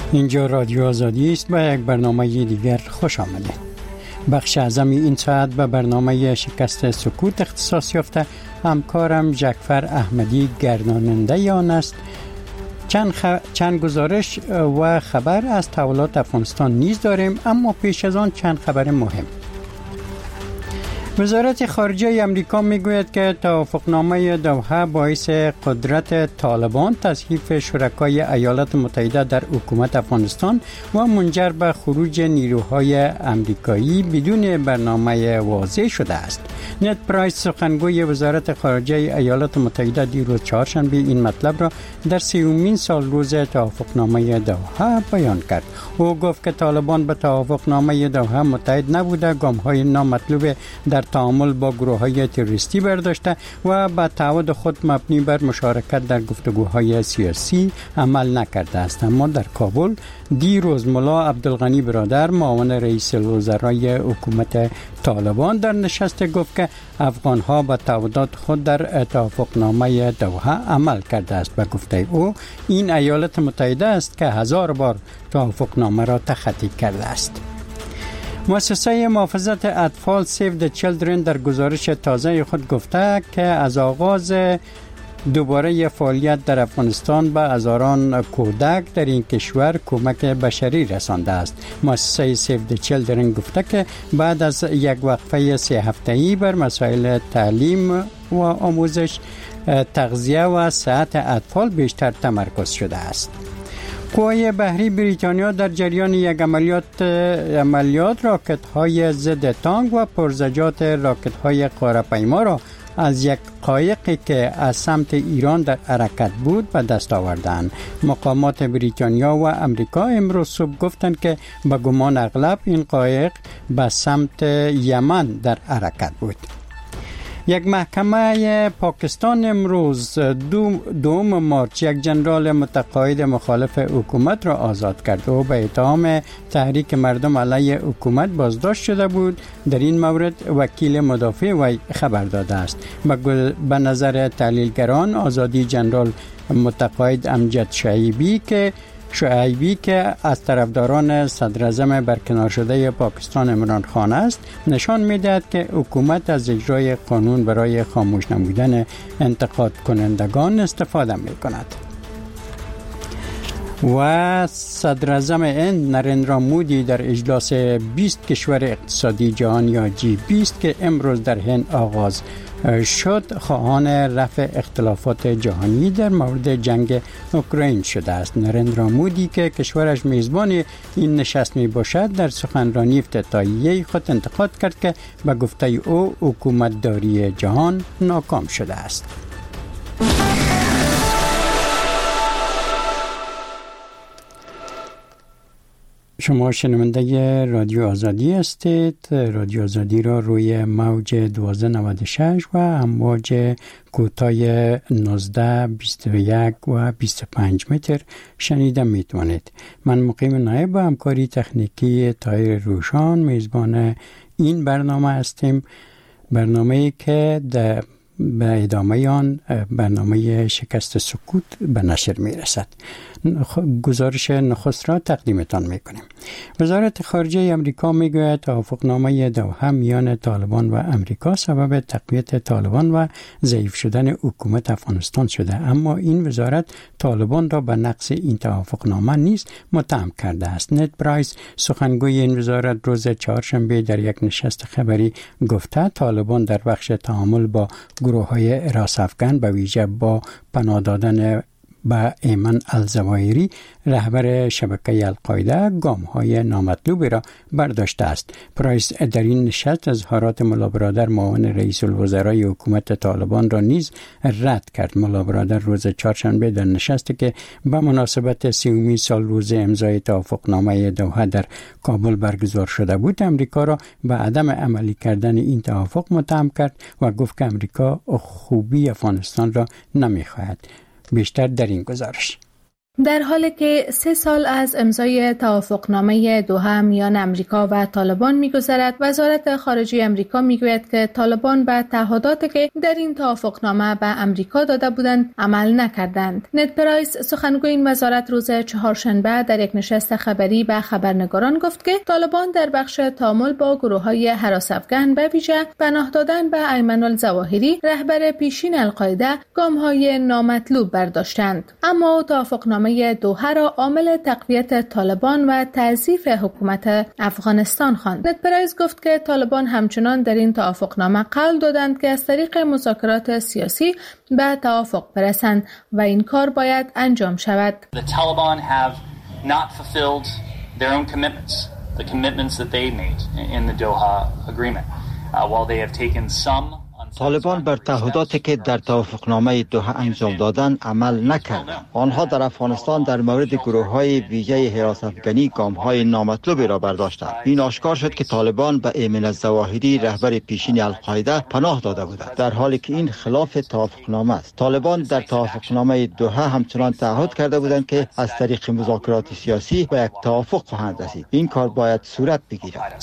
اینجا رادیو آزادی است. با یک برنامه دیگر خوش آمدید. بخش اعظم این ساعت به برنامه شکست سکوت اختصاص یافته. همکارم جعفر احمدی گرداننده آن است. چند گزارش و خبر از تحولات افغانستان نیز داریم، اما پیش از آن چند خبر مهم. وزارت خارجه امریکا میگوید که توافقنامه دوحه باعث قدرت طالبان تضعیف شرکای ایالات متحده در حکومت افغانستان و منجر به خروج نیروهای امریکایی بدون برنامه واضح شده است. نت پرایس سخنگوی وزارت خارجه ایالات متحده دیروز چهارشنبه این مطلب را در 30مین سالروز توافقنامه دوحه بیان کرد. او گفت که طالبان به توافقنامه دوحه متحد نبوده، گام‌های نامطلوب در تعامل با گروه‌های تروریستی برداشته و به تعهد خود مبنی بر مشارکت در گفتگوهای سیاسی عمل نکرده است. اما در کابل دیروز ملا عبدالغنی برادر معاون رئیس الوزرای حکومت طالبان در نشست گفت که افغان‌ها به تعهدات خود در توافقنامه دوحه عمل کرده است. و گفته او این ایالات متحده است که 1000 بار توافقنامه را تخطی کرده است. مؤسسه محافظت اطفال سیو د چیلدرن در گزارش تازه خود گفته که از آغاز دوباره فعالیت در افغانستان به هزاران کودک در این کشور کمک بشری رسانده است. مؤسسه سیو د چیلدرن گفته که بعد از یک وقفه 3 هفته‌ای بر مسائل تعلیم و آموزش، تغذیه و صحت اطفال بیشتر تمرکز شده است. قوای بحری بریتانیا در جریان یک عملیات راکت‌های ضد تانک و پرزجات راکت‌های قاره‌پیما را از یک قایقی که از سمت ایران در حرکت بود به دست آوردند. مقامات بریتانیا و امریکا امروز صبح گفتند که به گمان اغلب این قایق به سمت یمن در حرکت بود. یک محکمه پاکستان امروز 2 مارچ یک جنرال متقاعد مخالف حکومت را آزاد کرد و به اتهام تحریک مردم علیه حکومت بازداشت شده بود. در این مورد وکیل مدافع وی خبر داده است. به نظر تحلیلگران آزادی جنرال متقاعد امجد شعیبی که از طرفداران صدراعظم برکنار شده پاکستان عمران خان است، نشان می‌دهد که حکومت از اجرای قانون برای خاموش نمودن انتقاد کنندگان استفاده می‌کند. و صدراعظم هند نریندرا مودی در اجلاس 20 کشور اقتصادی جهان یا G20 که امروز در هند آغاز شد، خواهان رفع اختلافات جهانی در مورد جنگ اوکراین شده است. نریندرا مودی که کشورش میزبان این نشست می باشد، در سخنرانی افتتاحیه خود انتقاد کرد که به گفته او حکومت داری جهان ناکام شده است. شما شنونده رادیو آزادی هستید. رادیو آزادی را روی موج 1296 و امواج کوتاه 19، 21 و 25 متر شنیده میتوانید. من مقیم نایب و همکاری تکنیکی طاهر روشان میزبان این برنامه هستیم. برنامه‌ای که به ادامه آن برنامه شکست سکوت به نشر می رسد. گزارش نخست را تقدیمتان می کنیم. وزارت خارجه امریکا می گوید توافقنامه دوحه میان طالبان و امریکا سبب تقویت طالبان و ضعیف شدن حکومت افغانستان شده، اما این وزارت طالبان را به نقض این توافقنامه نیز متهم کرده است. نت پرایس سخنگوی این وزارت روز چهارشنبه در یک نشست خبری گفته طالبان در بخش تعامل با گروه‌های حراس افغان به ویژه با پناه دادن به ایمن الزواهری رهبر شبکه القاعده گام‌های نامطلوبی را برداشته است. پرایس در این نشست اظهارات ملا برادر معاون رئیس الوزرای حکومت طالبان را نیز رد کرد. ملا برادر روز چهارشنبه در نشستی که به مناسبت 30مین سالروز امضای توافقنامه دوحه در کابل برگزار شده بود، امریکا را به عدم عملی کردن این توافق متهم کرد و گفت که امریکا خوبی افغانستان را نمی‌خواهد. بیشتر در این گزارش. در حالی که 3 سال از امضای توافقنامه دوحه میان امریکا و طالبان می‌گذرد، وزارت خارجه امریکا میگوید که طالبان به تعهداتی که در این توافقنامه به امریکا داده بودند عمل نکردند. نت پرایس سخنگوی این وزارت روز چهارشنبه در یک نشست خبری به خبرنگاران گفت که طالبان در بخش تعامل با گروه‌های هراس‌افکن به ویژه پناه دادن به ایمن الظواهری رهبر پیشین القاعده گام‌های نامطلوب برداشتند. اما توافقنامه دوحه را عامل تقویت طالبان و تضعیف حکومت افغانستان خواند. نت پرایس گفت که طالبان همچنان در این توافقنامه قول دادند که از طریق مذاکرات سیاسی به توافق برسند و این کار باید انجام شود. The Taliban have not fulfilled their own commitments that they made in the Doha agreement. While they have taken some طالبان بر تعهداتی که در توافقنامه دوحه انجام دادن عمل نکردند. آنها در افغانستان در مورد گروه‌های ویژه حراس‌افکنی گام‌های نامطلوبی را برداشتند. این آشکار شد که طالبان به ایمن الظواهری رهبر پیشین القاعده پناه داده بودند، در حالی که این خلاف توافقنامه است. طالبان در توافقنامه دوحه همچنان تعهد کرده بودند که از طریق مذاکرات سیاسی به یک توافق خواهند رسید. این کار باید صورت بگیرد.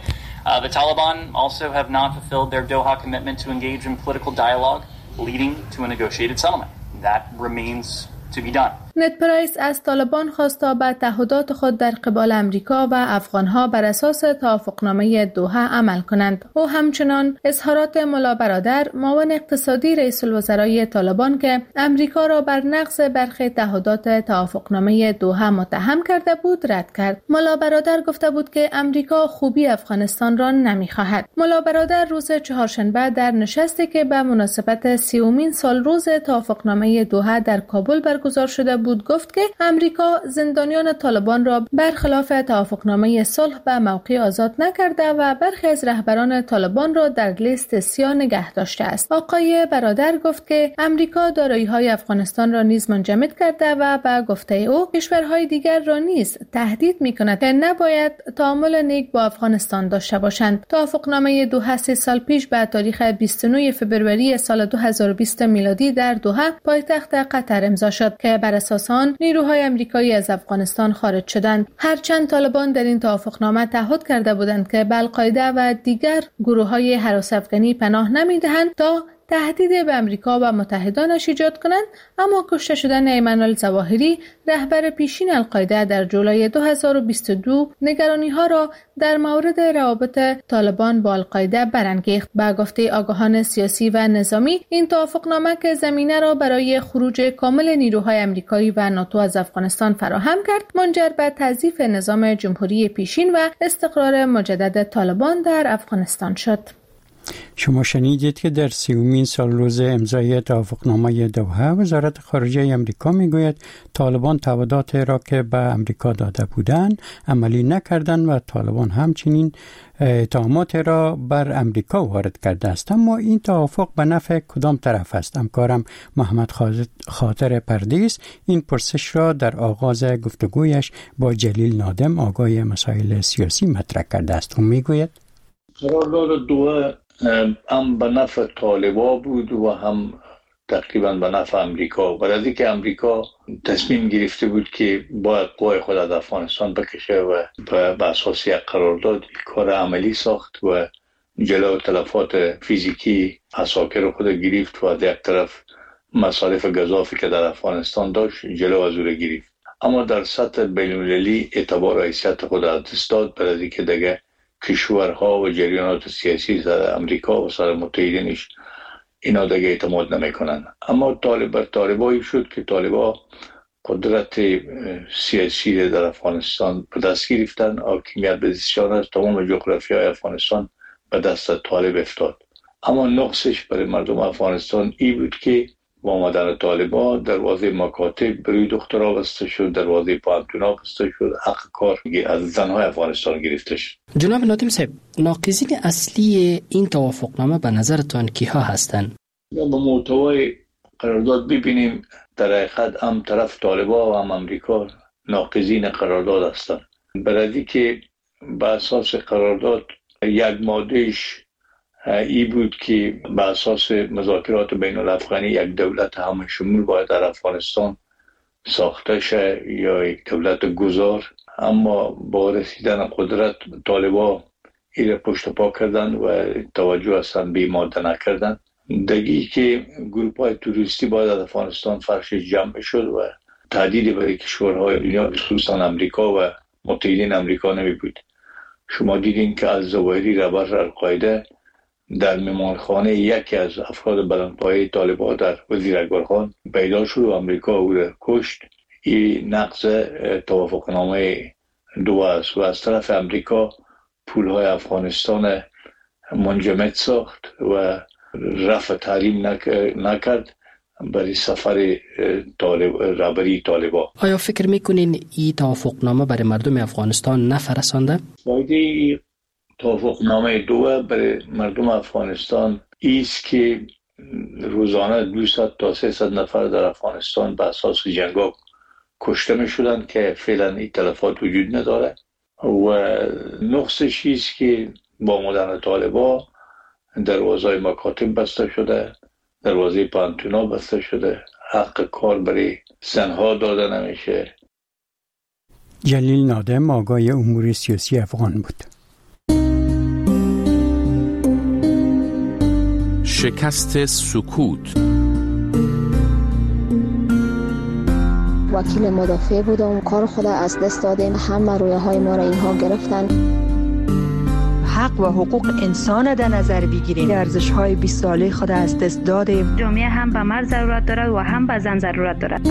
The Taliban also have not fulfilled their Doha commitment to engage in political dialogue leading to a negotiated settlement. That remains to be done. نت پرایس از طالبان خواست تا به تعهدات خود در قبال امریکا و افغانها بر اساس توافقنامه دوحه عمل کنند. او همچنان اظهارات ملا برادر معاون اقتصادی رئیس الوزرای طالبان که امریکا را بر نقض برخی تعهدات توافقنامه دوحه متهم کرده بود رد کرد. ملا برادر گفته بود که امریکا خوبی افغانستان را نمی‌خواهد. ملا برادر روز چهارشنبه در نشستی که به مناسبت 30مین سالروز توافقنامه دوحه در کابل برگزار شده بود گفت که امریکا زندانیان طالبان را برخلاف توافقنامه صلح به موقع آزاد نکرده و برخی از رهبران طالبان را در لیست سیاه نگه داشته است. آقای برادر گفت که امریکا دارایی‌های افغانستان را نیز منجمد کرده و به گفته او کشورهای دیگر را نیز تهدید می‌کند که نباید تعامل نیک با افغانستان داشته باشند. توافقنامه دوحه 3 سال پیش به تاریخ 29 فوریه سال 2020 میلادی در دوحه پایتخت قطر امضا شد که بر اساس آن نیروهای آمریکایی از افغانستان خارج شدند. هرچند طالبان در این توافقنامه تعهد کرده بودند که به القاعده و دیگر گروه‌های هراس‌افکنی پناه نمی‌دهند تا تهدید به امریکا و متحدانش ایجاد کنند، اما کشته شدن ایمن الظواهری رهبر پیشین القاعده در جولای 2022 نگرانی‌ها را در مورد روابط طالبان با القاعده برانگیخت. به گفته آگاهان سیاسی و نظامی، این توافقنامه که زمینه را برای خروج کامل نیروهای آمریکایی و ناتو از افغانستان فراهم کرد، منجر به تضعیف نظام جمهوری پیشین و استقرار مجدد طالبان در افغانستان شد. شما شنیدید که در 30مین سالروز امضای توافقنامه دوحه وزارت خارجه امریکا میگوید طالبان تعهدات را که به امریکا داده بودند عملی نکردند و طالبان همچنین اتهامات را بر امریکا وارد کرده است. اما این توافق به نفع کدام طرف است؟ همکارم محمد خاطر پردیس این پرسش را در آغاز گفتگویش با جلیل نادم آگاه مسائل سیاسی مطرح کرده است. او میگوید قرارداد دوحه هم به نفع طالبا بود و هم تقریبا به نفع امریکا. برای از اینکه امریکا تصمیم گرفته بود که باید قوای خود از افغانستان بکشه و به اساس یک قرارداد کار عملی ساخت و جلو تلفات فیزیکی عساکر خود گرفت و از یک طرف مصارف گزافی که در افغانستان داشت جلو از او گرفت. اما در سطح بین‌المللی اعتبار و حیثیت خود از دست داد برای از اینکه دیگه کشورها و جریانات سیاسی سر امریکا و سر متحدینش اینا دیگه اعتماد نمیکنن. اما طالبایی شد که طالبا قدرت سیاسی در افغانستان به دست گرفتن، حاکمیت به دستشان از تمام جغرافیای افغانستان به دست طالب افتاد. اما نقصش برای مردم افغانستان این بود که با آمدن طالبان دروازه مکاتب برای دخترها بسته شد، دروازه پانتونا بسته شد، حق کار از زنهای افغانستان گرفته شد. جناب نادم صاحب، ناقضین اصلی این توافقنامه به نظرتان کیها هستند؟ به محتوای قرارداد ببینیم، در حقیقت هم طرف طالبان و هم امریکا ناقضین قرارداد هستند. برای که به اساس قرارداد یک مادهش ای بود که به اساس مذاکرات بین الافغانی یک دولت همه شمول باید در افغانستان ساخته شه یا یک دولت گذار، اما با رسیدن قدرت طالبا ایره پشت پا کردن و توجه اصلا به ماده نکردن. دگی که گروپ های توریستی باید از افغانستان فرش جمع شد و تهدیدی برای کشورهای دنیا خصوصا امریکا و متحدین امریکا نمی بود. شما دیدین که از ظواهری رهبر القاعده در مهمانخانه یکی از افراد بلندپایه طالبان در وزیراکبرخان پیدا شد و امریکا او را کشت. این نقض توافقنامه دوحه است و از طرف امریکا پولهای افغانستان منجمد ساخت و رفع تحریم نکرد برای سفر رهبری طالبان. آیا فکر میکنین این توافقنامه برای مردم افغانستان نفرسانده؟ فایده توافقنامه دوحه برای مردم افغانستان ایست که روزانه 200 تا 300 نفر در افغانستان به اساس جنگا کشته می شدن که فعلا این تلفات وجود نداره و نقصش ایست که با آمدن طالبان دروازه مکاتب بسته شده، دروازه پانتونا بسته شده، حق کار برای زنها داده نمیشه. جلیل نادم آقای امور سیاسی افغان بود. شکست سکوت. وکیل مدافع بودم، کار خود از دست دادیم، همه رویاهای ما را اینها گرفتن. حق و حقوق انسان در نظر بگیریم، ارزش‌های 20 ساله خود از دست دادیم. جامعه هم به مرد ضرورت دارد و هم به زن ضرورت دارد.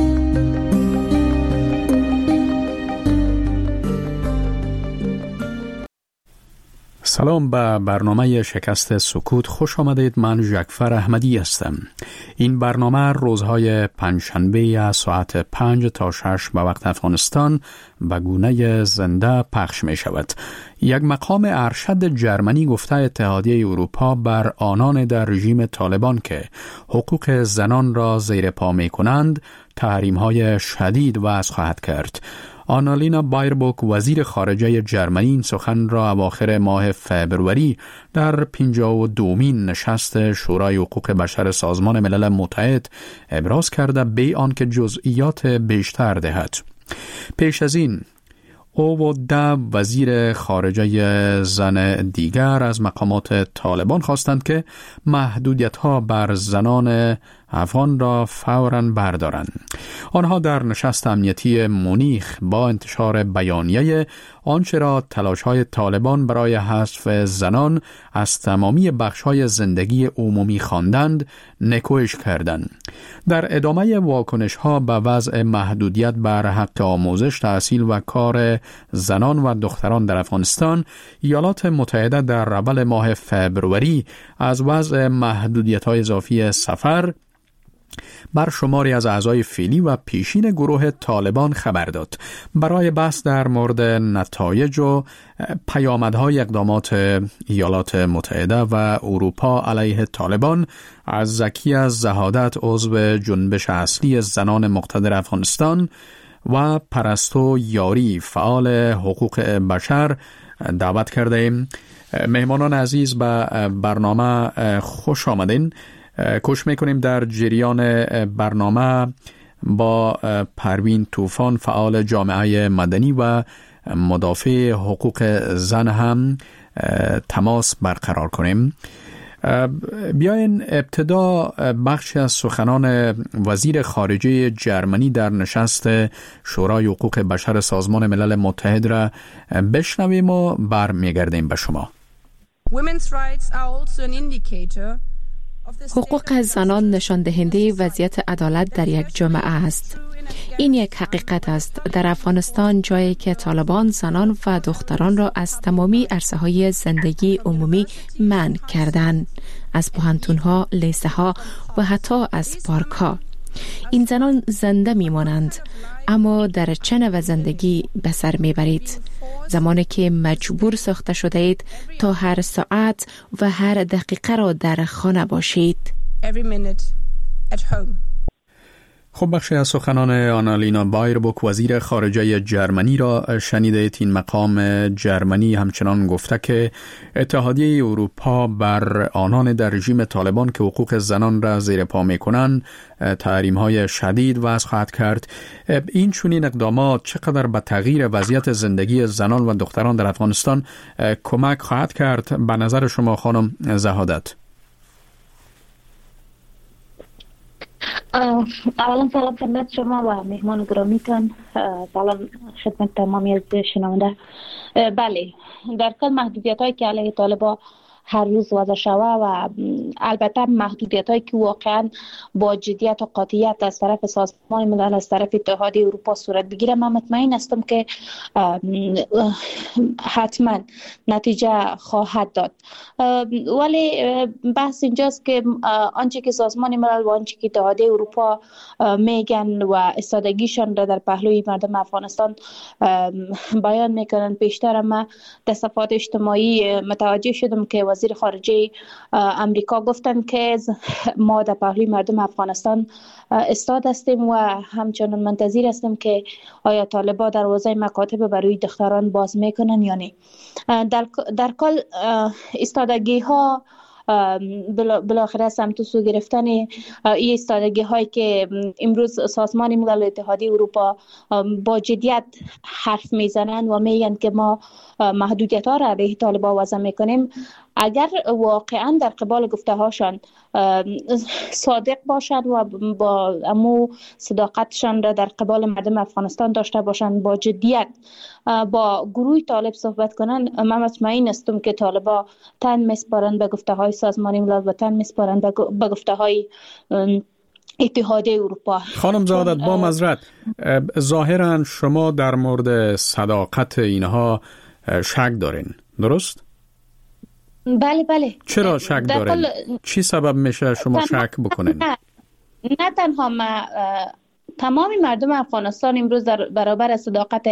سلام به برنامه شکست سکوت، خوش آمدید. من جعفر احمدی هستم. این برنامه روزهای پنجشنبه از ساعت 5 تا 6 به وقت افغانستان به گونه زنده پخش می شود. یک مقام ارشد جرمنی گفته اتحادیه اروپا بر آنان در رژیم طالبان که حقوق زنان را زیر پا می کنند تحریم‌های شدید وضع خواهد کرد. آنالینا بایربوک وزیر خارجه جرمنی این سخن را اواخر ماه فبروری در 52مین نشست شورای حقوق بشر سازمان ملل متحد ابراز کرده به آنکه جزئیات بیشتر دهد. پیش از این او و 10 وزیر خارجه زن دیگر از مقامات طالبان خواستند که محدودیت‌ها بر زنان افغان را فوراً بردارند. آنها در نشست امنیتی مونیخ با انتشار بیانیه آنچه را تلاش‌های طالبان برای حذف زنان از تمامی بخش‌های زندگی عمومی خواندند نکوهش کردند. در ادامه واکنش‌ها به وضع محدودیت بر حق آموزش، تحصیل و کار زنان و دختران در افغانستان، ایالات متحده در اول ماه فبروری از وضع محدودیت‌های اضافی سفر بر شماری از اعضای فعلی و پیشین گروه طالبان خبر داد. برای بحث در مورد نتایج و پیامدهای اقدامات ایالات متحده و اروپا علیه طالبان از زکی از زهادت، عضو جنبش اصلی زنان مقتدر افغانستان، و پرستو یاری، فعال حقوق بشر دعوت کرده ایم. مهمانان عزیز به برنامه خوش آمدین. کوشش میکنیم در جریان برنامه با پروین طوفان، فعال جامعه مدنی و مدافع حقوق زن هم تماس برقرار کنیم. بیاین ابتدا بخشی از سخنان وزیر خارجه جرمنی در نشست شورای حقوق بشر سازمان ملل متحد را بشنویم و برمیگردیم به شما. حقوق زنان نشان دهنده وضعیت عدالت در یک جامعه است. این یک حقیقت است. در افغانستان، جایی که طالبان زنان و دختران را از تمامی عرصه‌های زندگی عمومی منع کردند، از پوهنتون‌ها، لیسه‌ها و حتی از پارک‌ها. این زنان زنده میمانند، اما در چه نوع زندگی به سر میبرید؟ زمانی که مجبور ساخته شده اید تا هر ساعت و هر دقیقه را در خانه باشید. خب بخشی از سخنان آنالینا بایربوک وزیر خارجه جرمنی را شنیدید. این مقام جرمنی همچنان گفته که اتحادیه اروپا بر آنان در رژیم طالبان که حقوق زنان را زیر پا می‌کنند تحریم‌های شدید وضع خواهد کرد. این چنین اقدامات چقدر به تغییر وضعیت زندگی زنان و دختران در افغانستان کمک خواهد کرد به نظر شما خانم زهادت؟ اولا سلام خدمت شما و مهمان گرامیتان. سلام خدمت تمامی از شنونده. بله، در کل محدودیت هایی که علیه طالبان هر روز وضع شوه و البته محدودیت هایی که واقعا با جدیت و قاطعیت از طرف سازمان ملل از طرف اتحادیه اروپا صورت بگیره، من مطمئن هستم که حتما نتیجه خواهد داد. ولی بحث اینجاست که آنچه که سازمان ملل و آنچه که اتحادیه اروپا میگن و استادگیشان را در پهلوی مردم افغانستان بیان میکنن، پیشتر ما در صفحات اجتماعی متوجه شدم که وزیر خارجه امریکا گفتن که ما در پهلوی مردم افغانستان استاد هستیم و همچنان منتظر هستیم که آیا طالبان دروازه مکاتب برای دختران باز میکنن یا نه. در کل استادگی ها بالاخره سمت سو گرفتن این استادگی هایی که امروز سازمان ملل و اتحادیه اروپا با جدیت حرف میزنن و میگن که ما محدودیت ها را علیه طالبان وضع میکنیم، اگر واقعا در قبال گفته هاشان صادق باشند و با امو صداقتشان را در قبال مردم افغانستان داشته باشند، با جدیت با گروه طالب صحبت کنند، من مطمئن هستم که طالبان تن میسپارند به گفته های سازمان ملل و تن میسپارند به گفته های اتحادیه اروپا. خانم زهادت، با معذرت، ظاهرا شما در مورد صداقت اینها شک دارین، درست؟ بله. چرا شک دارین؟ چی سبب میشه شما شک بکنین؟ نه تنها ما، تمام مردم افغانستان امروز در برابر صداقت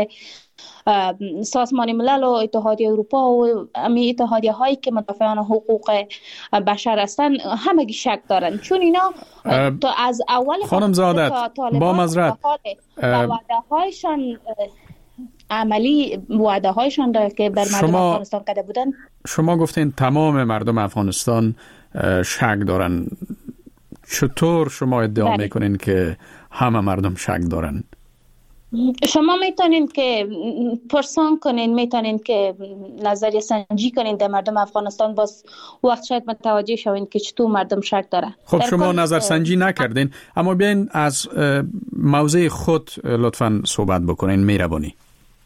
سازمان ملل و اتحادیه اروپا و اتحادیه هایی که مدافعان حقوق بشر هستند همگی شک دارند، چون اینا تا از اول خانم زهادت با معذرت وعده هایشان عملی وعده هایشان را که بر مردم افغانستان کرده بودن. شما گفتین تمام مردم افغانستان شک دارن، چطور شما ادعا میکنین که همه مردم شک دارن؟ شما میتونین که پرسان کنین، میتونین که نظریه سنجی کنین در مردم افغانستان، باز وقت شاید متوجه شوین که چطور مردم شک داره. خب شما نظر سنجی نکردین، اما بیاین از موضع خود لطفاً صحبت بکنین، میربانی.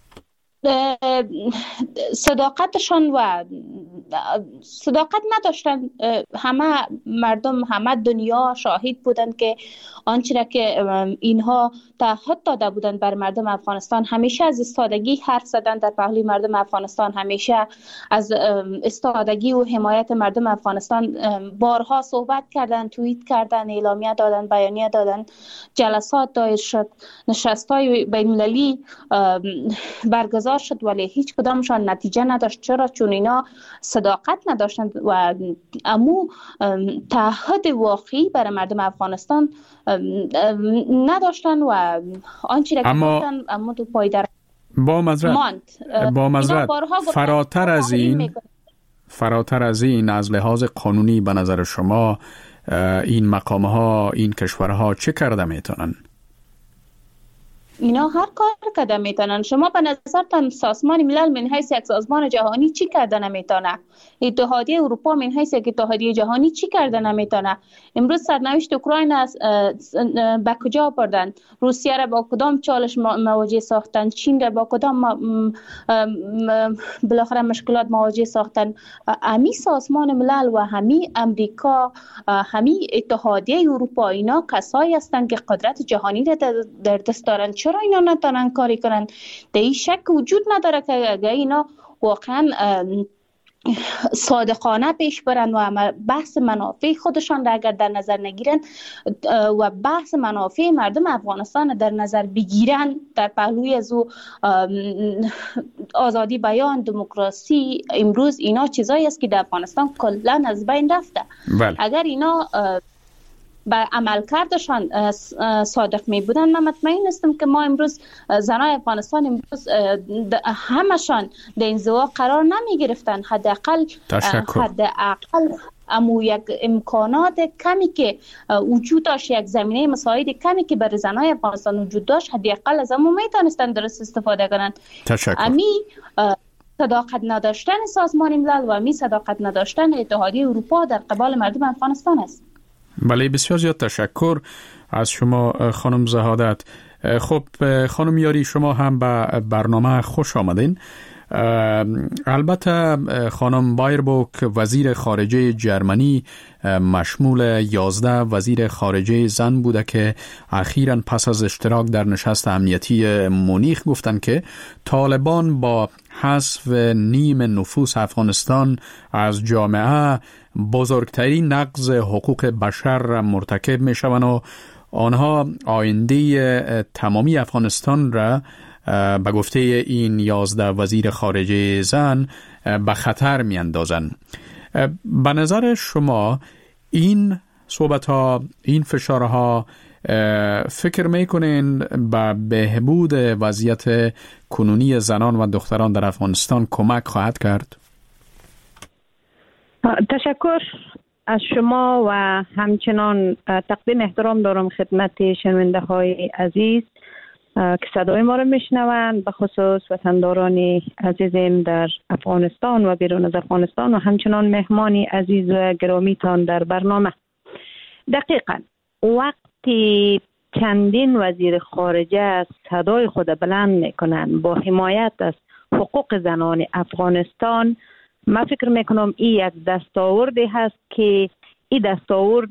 صداقتشان و صداقت نداشتن. همه مردم، همه دنیا شاهد بودند که آنچه که اینها تعهد داده بودند بر مردم افغانستان، همیشه از استادگی حرف زدن در پهلوی مردم افغانستان، همیشه از استادگی و حمایت مردم افغانستان بارها صحبت کردن، توییت کردن، اعلامیه دادن، بیانیه دادن، جلسات دایر شد، نشست‌های بین‌المللی برگزار شد، ولی هیچ کدامشان نتیجه نداشت. چرا؟ چون اینا صداقت نداشتند و امو تعهد واقعی برای مردم افغانستان نداشتن و آنچه را که گفتن امو تو پایدار با معذرت فراتر از این از لحاظ قانونی به نظر شما این مقام‌ها، این کشورها چه کرده میتونن؟ اینا هر کار کرده میتونن. شما به نظرتان سازمان ملل من حیث یک سازمان جهانی چی کرده نمیتونه؟ اتحادیه اروپا من حیث یک اتحادیه جهانی چی کرده نمیتونه؟ امروز سرنوشت اوکراین به کجا بردن؟ روسیه را با کدام چالش مواجه ساختن؟ چین را با کدام بالاخره مشکلات مواجه ساختن؟ همی سازمان ملل و همی امریکا، همی اتحادیه اروپا، اینا کسایی هستند که قدرت جهانی را در دست دارن. چرا اینا نتونن کاری کنن؟ در این شک وجود نداره که اگر اینا واقعا صادقانه پیش برن و بحث منافع خودشان را اگر در نظر نگیرن و بحث منافع مردم افغانستان در نظر بگیرن در پهلوی از آزادی بیان، دموکراسی، امروز اینا چیزایی است که در افغانستان کلا از بین رفته. اگر اینا به عملکردشان صادق می بودن، من مطمئن هستم که ما امروز زنای افغانستان امروز همشان در انزوا قرار نمی گرفتن. حداقل امو یک امکانات کمی که وجود داشت، یک زمینه مساعد کمی که برای زنای افغانستان وجود داشت، حداقل از امو میتونستن درست استفاده کنند. امی صداقت نداشتن سازمان ملل و امی صداقت نداشتن اتحادیه اروپا در قبال مردم افغانستان است. بله، بسیار زیاد تشکر از شما خانم زهادت. خب خانم یاری، شما هم به برنامه خوش آمدین. البته خانم بایربوک وزیر خارجه جرمنی مشمول 11 وزیر خارجه زن بوده که اخیراً پس از اشتراک در نشست امنیتی مونیخ گفتند که طالبان با حذف نیم نفوس افغانستان از جامعه بزرگترین نقض حقوق بشر مرتکب می شوند و آنها آینده تمامی افغانستان را به گفته این 11 وزیر خارجه زن به خطر می اندازن. به نظر شما این صحبت‌ها، این فشارها فکر میکنین به بهبود وضعیت کنونی زنان و دختران در افغانستان کمک خواهد کرد؟ تشکر از شما و همچنان تقدیم احترام دارم خدمت شنونده های عزیز که صدای ما رو میشنوند، به خصوص وطنداران عزیزم در افغانستان و بیرون از افغانستان و همچنان مهمانی عزیز و گرامیتان در برنامه. دقیقاً وقتی چندین وزیر خارجه صدای خود بلند میکنند با حمایت از حقوق زنان افغانستان، من فکر میکنم این یک دستاوردی هست که این دستاورد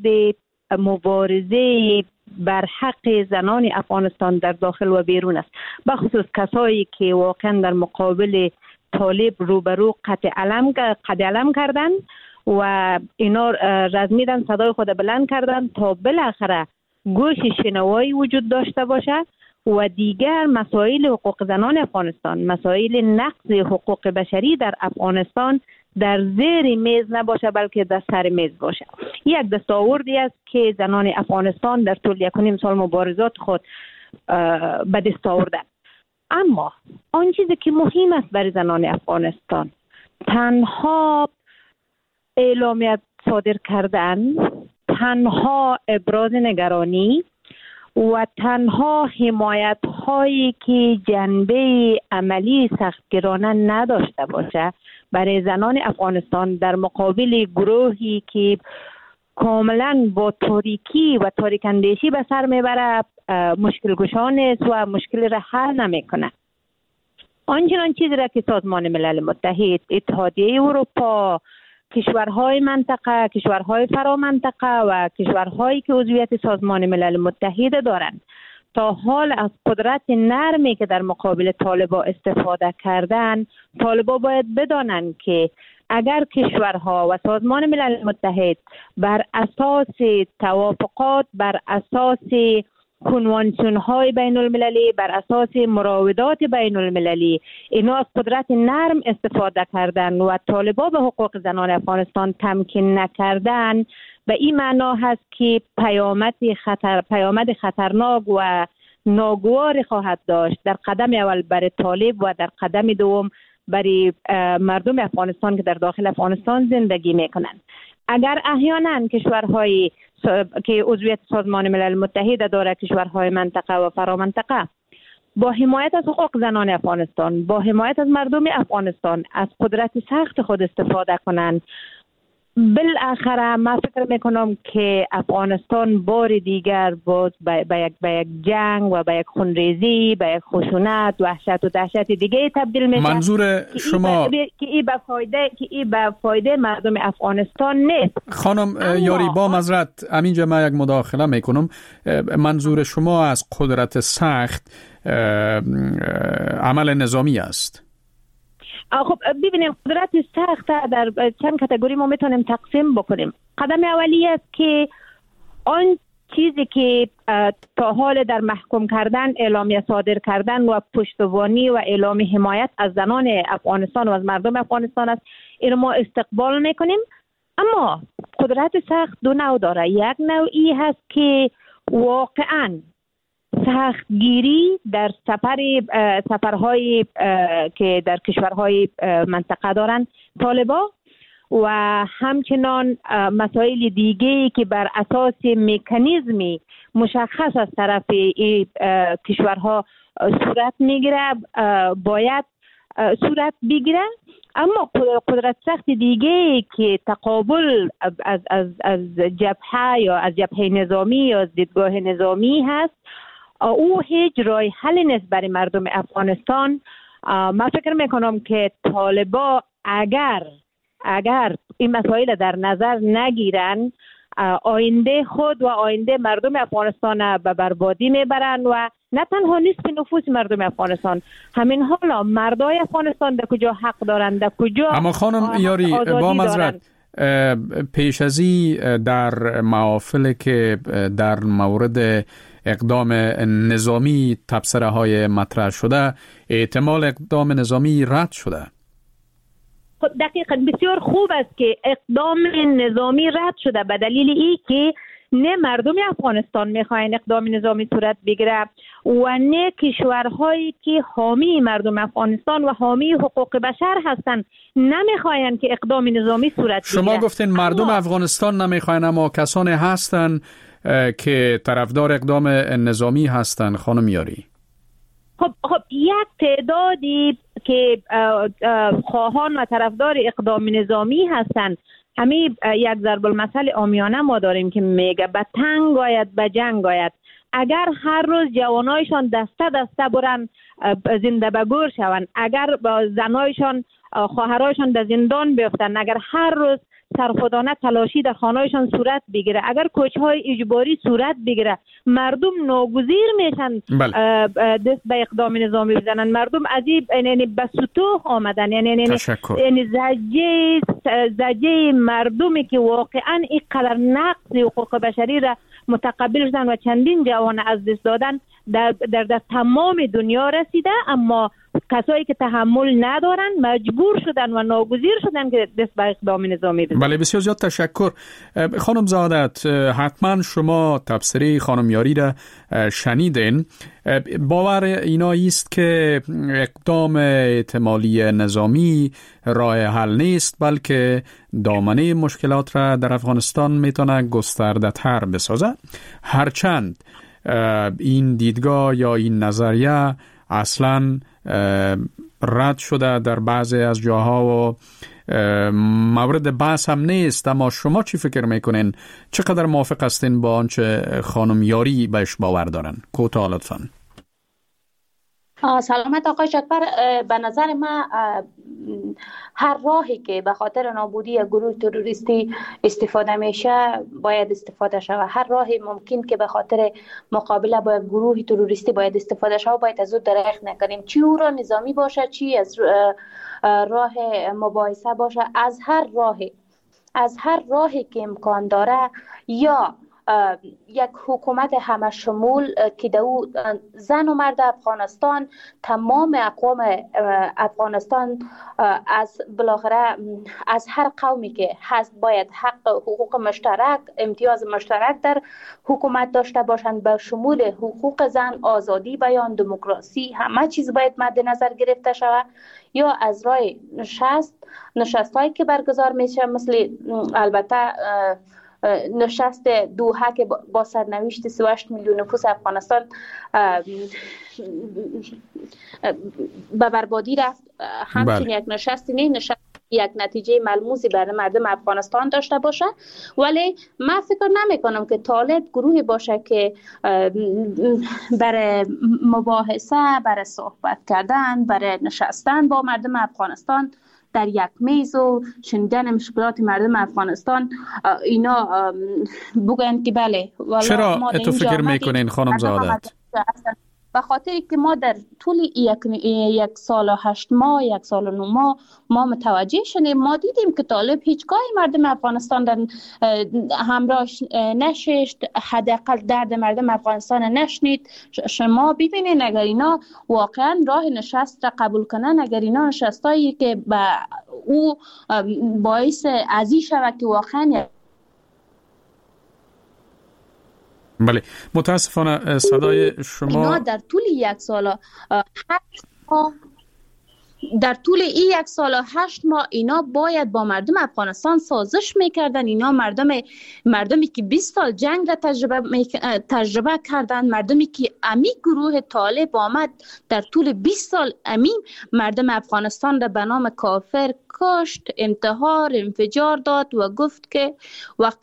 مبارزه بر حق زنان افغانستان در داخل و بیرون است، به خصوص کسایی که واقعا در مقابل طالب روبرو قد علم کردن و اینا رزمیدن، صدای خود بلند کردن تا بالاخره گوش شنوایی وجود داشته باشه و دیگر مسائل حقوق زنان افغانستان، مسائل نقض حقوق بشری در افغانستان در زیر میز نباشه بلکه در سر میز باشه. یک دستاوردی است که زنان افغانستان در طول 1.5 سال مبارزات خود به دست آوردن. اما آن چیزی که مهم است برای زنان افغانستان تنها اعلامیت صادر کردن، تنها ابراز نگرانی و تنها حمایت هایی که جنبه عملی سختگیرانه نداشته باشه برای زنان افغانستان در مقابل گروهی که کاملا با تاریکی و تاریک اندیشی به سر میبره مشکل گشان است و مشکل را حل نمیکنه. آنچنان چیزی را که سازمان ملل متحد، اتحادیه اروپا، کشورهای منطقه، کشورهای فرامنطقه و کشورهایی که عضویت سازمان ملل متحد دارند تا حال از قدرت نرمی که در مقابل طالبا استفاده کردن، طالبا باید بدانند که اگر کشورها و سازمان ملل متحد بر اساس توافقات، بر اساس کنوانسیون های بین المللی، بر اساس مراودات بین المللی اینا از قدرت نرم استفاده کردن و طالبا به حقوق زنان افغانستان تمکین نکردن، به این معنا هست که پیامد خطرناک و ناگوار خواهد داشت در قدم اول برای طالب و در قدم دوم برای مردم افغانستان که در داخل افغانستان زندگی میکنند. اگر احیانا کشورهای که عضویت سازمان ملل متحد داره، کشورهای منطقه و فرامنطقه، با حمایت از حقوق زنان افغانستان، با حمایت از مردم افغانستان از قدرت سخت خود استفاده کنند، بالاخره من فکر میکنم که افغانستان بار دیگر باز به یک جنگ و به یک خونریزی، به یک خشونت، وحشت و دهشت دیگه تبدیل میشه. منظور شما که این به فایده مردم افغانستان نیست. خانم یاری، با معذرت همینجا من یک مداخله میکنم. منظور شما از قدرت سخت عمل نظامی است؟ خب ببینیم قدرت سخت در چند کاتگوری ما میتونیم تقسیم بکنیم. قدم اولی است که آن چیزی که تا حال در محکوم کردن، اعلامیه صادر کردن و پشتوانی و اعلام حمایت از زنان افغانستان و از مردم افغانستان است، این ما استقبال میکنیم اما قدرت سخت دو نوع داره. یک نوعی هست که واقعا سختگیری در سفرهای که در کشورهای منطقه دارن طالبا و همچنان مسائل دیگه که بر اساس مکانیزمی مشخص از طرف کشورها صورت میگیره باید صورت بگیره. اما قدرت سخت دیگه که تقابل از جبهه یا از جبهه نظامی یا از دیدگاه نظامی هست، او هیچ راه حل نیست برای مردم افغانستان. من فکر میکنم که طالبا اگر این مسائل در نظر نگیرن، آینده خود و آینده مردم افغانستان به بربادی میبرن و نه تنها نصف نفوس مردم افغانستان، همین حالا مردای افغانستان در کجا حق دارند، در کجا. اما خانم یاری با معذرت پیش ازی در محافل که در مورد اقدام نظامی تبصره های مطرح شده، احتمال اقدام نظامی رد شده. دقیقاً بسیار خوب است که اقدام نظامی رد شده به دلیل ای که نه مردم افغانستان میخواین اقدام نظامی صورت بگیره و نه کشورهایی که حامی مردم افغانستان و حامی حقوق بشر هستند نمیخواین که اقدام نظامی صورت بگیره. شما گفتین مردم افغانستان نمیخواین، اما کسانی هستند که طرفدار اقدام نظامی هستند خانم یاری. خب یک تعدادی که خواهان و طرفدار اقدام نظامی هستند. همین یک ضرب المثل عامیانه ما داریم که میگه به تنگ آید به جنگ آید. اگر هر روز جوانایشان دسته دسته برن زنده به گور شوند، اگر زنایشان خواهرایشان در زندان بیفتن، اگر هر روز سرخودانه تلاشی در خانهایشان صورت بگیره، اگر کوچهای اجباری صورت بگیره، مردم ناگزیر میشن دست به اقدام نظامی بزنن. مردم عجیب یعنی به سطوح آمدن، یعنی زجه مردمی که واقعا اینقدر نقض حقوق بشری را متقبل شدن و چندین جوان از دست دادن در تمام دنیا رسیده، اما کسایی که تحمل ندارن مجبور شدن و ناگزیر شدن که دست به اقدام نظامی بزنن. بله بسیار زیاد تشکر. خانم زادت، حتما شما تبصره خانم یاری را شنیدین. باور اینا است که اقدام احتمالی نظامی راه حل نیست، بلکه دامنه مشکلات را در افغانستان میتونه گسترده تر بسازه. هرچند این دیدگاه یا این نظریه اصلاً رد شده در بعضی از جاها و مورد بحث هم نیست، اما شما چی فکر میکنین؟ چقدر موافق هستین با آنچه خانم یاری بهش باور دارن؟ کوتاه لطفاً. سلامت آقای جعفر، به نظر من هر راهی که به خاطر نابودی گروه تروریستی استفاده میشه باید استفاده شود. هر راهی ممکن که به خاطر مقابله با گروه تروریستی باید استفاده شود باید از او درک نکنیم، چی او را نظامی باشه چی از راه مباحثه باشه. از هر راهی که امکان داره، یا یک حکومت همه شمول که دو زن و مرد افغانستان، تمام اقوام افغانستان، از بالاخره از هر قومی که هست باید حق حقوق مشترک، امتیاز مشترک در حکومت داشته باشند، به شمول حقوق زن، آزادی بیان، دموکراسی، همه چیز باید مد نظر گرفته شود. یا از راه نشست‌هایی که برگزار میشه، مثل البته نشست دوحه که با سرنوشت 38 میلیون نفوس افغانستان به بربادی رفت، همچنین یک نشست یک نتیجه ملموسی برای مردم افغانستان داشته باشه. ولی من فکر نمی کنم که طالب گروهی باشه که برای مباحثه، برای صحبت کردن، برای نشستن با مردم افغانستان در یک میز و شنیدن مشکلات مردم افغانستان اینا بگن که بله. چرا تو فکر میکنین خانم زادت؟ به خاطر که ما در طول یک سال و 8 ماه 1 سال و 9 ماه ما متوجه شدیم، ما دیدیم که طالب هیچگاه مردم افغانستان در همراهش نشست، حداقل درد مردم افغانستان نشنید. شما ببینید اگر اینا واقعا راه نشست را قبول کنن، اگر اینا نشستایی که به او باعث ازی شود که واقعا بله متاسفانه صدای شما اینا در طول 1 سال 8 ماه در طول این 1 سال و 8 ماه اینا باید با مردم افغانستان سازش میکردن. اینا مردمی که 20 سال جنگ را تجربه کردن، مردمی که امی گروه طالب آمد در طول 20 سال امی مردم افغانستان را به نام کافر کشت، انتحار، انفجار داد و گفت که وقتی